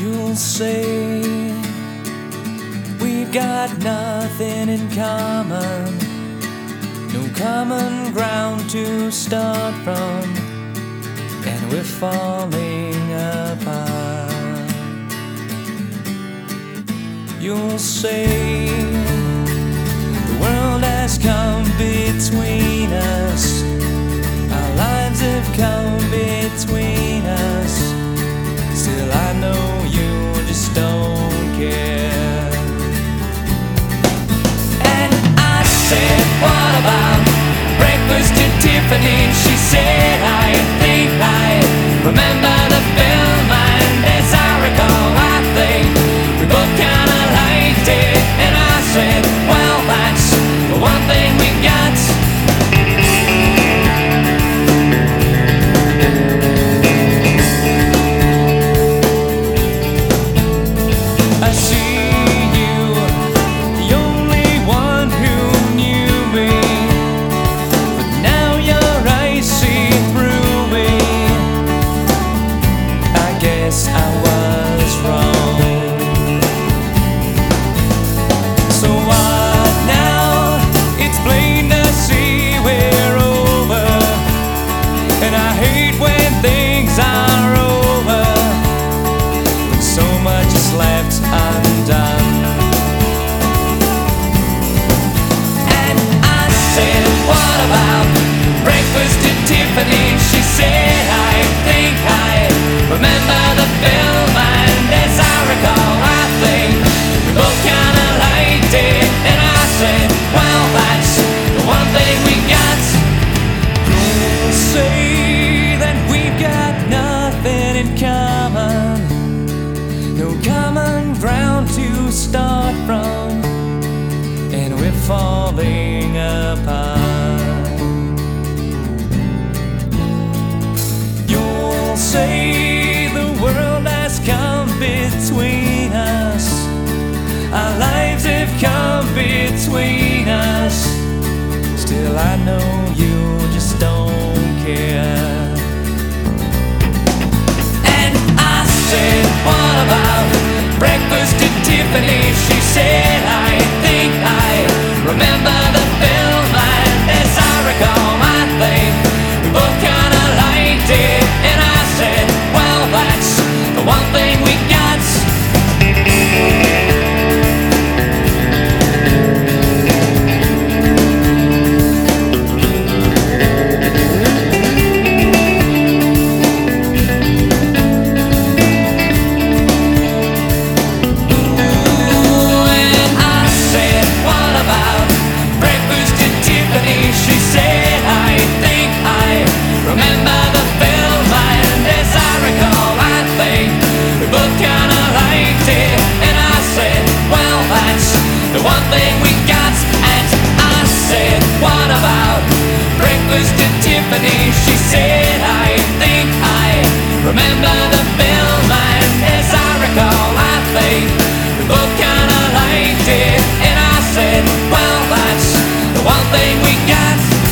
You'll say we've got nothing in common, no common ground to start from, and we're falling apart. You'll say the world has come between us, our lives have come between us. Still I know you just don't care. And I said, what about breakfast at Tiffany? She said, I think I remember the film, and as I recall, I think we both kinda liked it. And I said, well, that's the one thing we got. I see you, the only one who knew me, but now your eyes see through me. I guess I was wrong. So what now? It's plain to see we're over, and I hate when things are over, when so much is left undone. And I said, what about breakfast at Tiffany? She said, I think I remember the film, and as I recall, I think we both kinda liked it. And I said, well, that's the one thing we got. You'll say that we've got nothing in common, no common ground to start from, and we're falling apart. You'll say the world has come between us, our lives have come between us. Still I know you just don't care. And I said, what about breakfast at Tiffany? She said, I think I remember the film, and as I recall, I think we both kinda liked it. And I said, well, that's the one thing we got. The one thing we got. And I said, what about breakfast at Tiffany? She said, I think I remember the film, and as I recall, I think we both kinda liked it. And I said, well, that's the one thing we got.